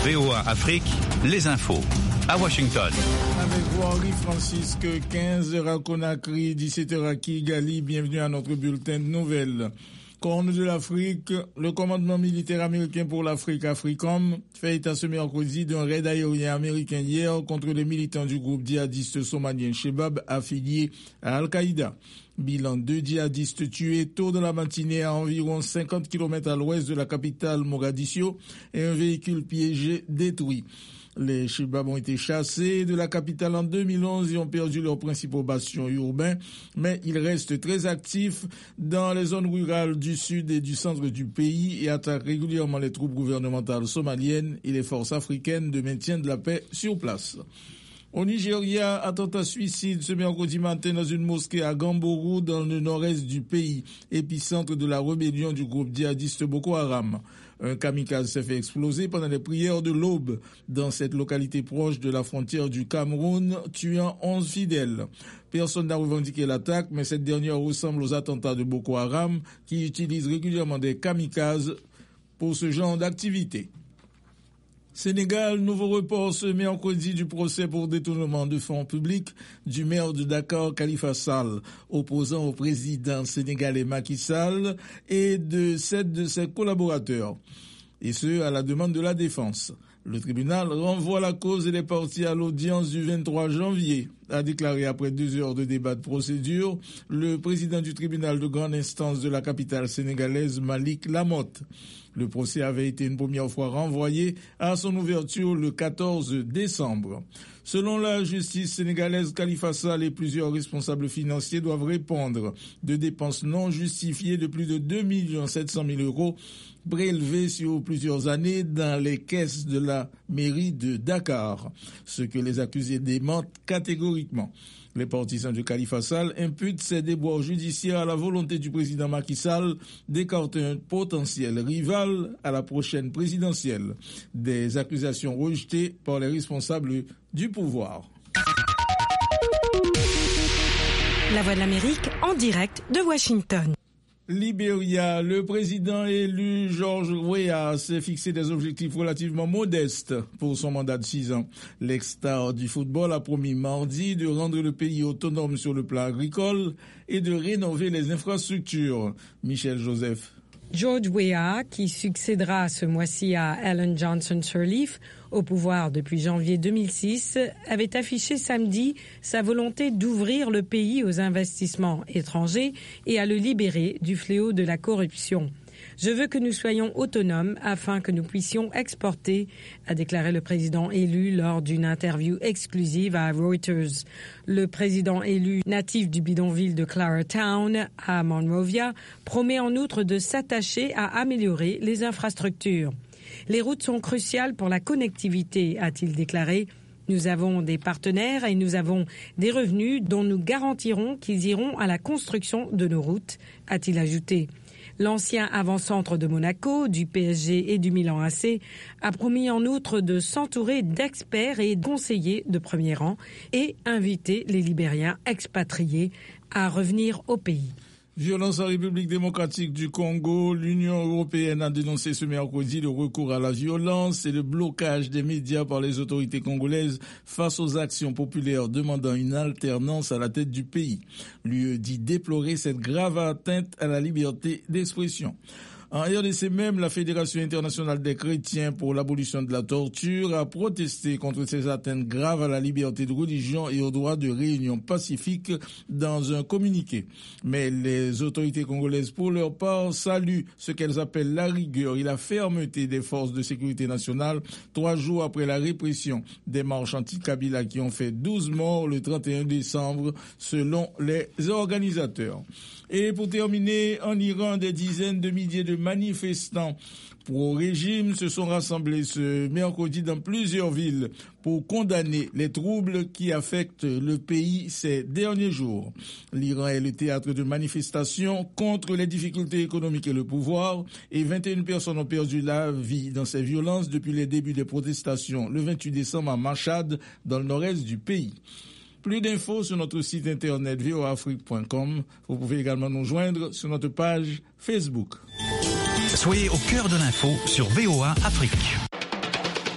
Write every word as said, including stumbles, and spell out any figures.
V O A Afrique, les infos. À Washington. Avec vous, Henri-Francisque, quinze heures à Conakry, dix-sept heures à Kigali. Bienvenue à notre bulletin de nouvelles. Corne de l'Afrique, le commandement militaire américain pour l'Afrique, AFRICOM, fait état ce mercredi d'un raid aérien américain hier contre les militants du groupe djihadiste somalien Shebab affilié à Al-Qaïda. Bilan deux djihadistes tués tôt dans la matinée à environ cinquante kilomètres à l'ouest de la capitale Mogadiscio et un véhicule piégé détruit. Les Shebab ont été chassés de la capitale en deux mille onze et ont perdu leurs principaux bastions urbains, mais ils restent très actifs dans les zones rurales du sud et du centre du pays et attaquent régulièrement les troupes gouvernementales somaliennes et les forces africaines de maintien de la paix sur place. Au Nigeria, attentat suicide ce mercredi matin dans une mosquée à Gambourou dans le nord-est du pays, épicentre de la rébellion du groupe djihadiste Boko Haram. Un kamikaze s'est fait exploser pendant les prières de l'aube dans cette localité proche de la frontière du Cameroun, tuant onze fidèles. Personne n'a revendiqué l'attaque, mais cette dernière ressemble aux attentats de Boko Haram qui utilisent régulièrement des kamikazes pour ce genre d'activité. Sénégal, nouveau report ce mercredi du procès pour détournement de fonds publics du maire de Dakar, Khalifa Sall, opposant au président sénégalais Macky Sall et de sept de ses collaborateurs, et ce à la demande de la défense. Le tribunal renvoie la cause et les parties à l'audience du vingt-trois janvier, a déclaré après deux heures de débat de procédure le président du tribunal de grande instance de la capitale sénégalaise, Malik Lamotte. Le procès avait été une première fois renvoyé à son ouverture le quatorze décembre. Selon la justice sénégalaise, Khalifa Sall et plusieurs responsables financiers doivent répondre de dépenses non justifiées de plus de deux millions sept cent mille euros prélevés sur plusieurs années dans les caisses de la mairie de Dakar, ce que les accusés démentent catégoriquement. Les partisans de Khalifa Sall imputent ces déboires judiciaires à la volonté du président Macky Sall d'écarter un potentiel rival à la prochaine présidentielle. Des accusations rejetées par les responsables du pouvoir. La Voix de l'Amérique en direct de Washington. Libéria, le président élu George Weah s'est fixé des objectifs relativement modestes pour son mandat de six ans. L'ex-star du football a promis mardi de rendre le pays autonome sur le plan agricole et de rénover les infrastructures. Michel Joseph. George Weah, qui succédera ce mois-ci à Ellen Johnson Sirleaf, au pouvoir depuis janvier deux mille six, avait affiché samedi sa volonté d'ouvrir le pays aux investissements étrangers et à le libérer du fléau de la corruption. Je veux que nous soyons autonomes afin que nous puissions exporter, a déclaré le président élu lors d'une interview exclusive à Reuters. Le président élu natif du bidonville de Claratown à Monrovia promet en outre de s'attacher à améliorer les infrastructures. Les routes sont cruciales pour la connectivité, a-t-il déclaré. Nous avons des partenaires et nous avons des revenus dont nous garantirons qu'ils iront à la construction de nos routes, a-t-il ajouté. L'ancien avant-centre de Monaco, du P S G et du Milan A C a promis en outre de s'entourer d'experts et de conseillers de premier rang et inviter les Libériens expatriés à revenir au pays. Violence en République démocratique du Congo, l'Union européenne a dénoncé ce mercredi le recours à la violence et le blocage des médias par les autorités congolaises face aux actions populaires demandant une alternance à la tête du pays. L'U E dit déplorer cette grave atteinte à la liberté d'expression. En R D C même, la Fédération internationale des chrétiens pour l'abolition de la torture a protesté contre ces atteintes graves à la liberté de religion et au droit de réunion pacifique dans un communiqué. Mais les autorités congolaises, pour leur part, saluent ce qu'elles appellent la rigueur et la fermeté des forces de sécurité nationale trois jours après la répression des marches anti-Kabila qui ont fait douze morts le trente et un décembre selon les organisateurs. Et pour terminer, en Iran, des dizaines de milliers de manifestants pro-régime se sont rassemblés ce mercredi dans plusieurs villes pour condamner les troubles qui affectent le pays ces derniers jours. L'Iran est le théâtre de manifestations contre les difficultés économiques et le pouvoir, et vingt et une personnes ont perdu la vie dans ces violences depuis les débuts des protestations le vingt-huit décembre à Mashhad, dans le nord-est du pays. Plus d'infos sur notre site internet v o a afrique point com. Vous pouvez également nous joindre sur notre page Facebook. Soyez au cœur de l'info sur V O A Afrique.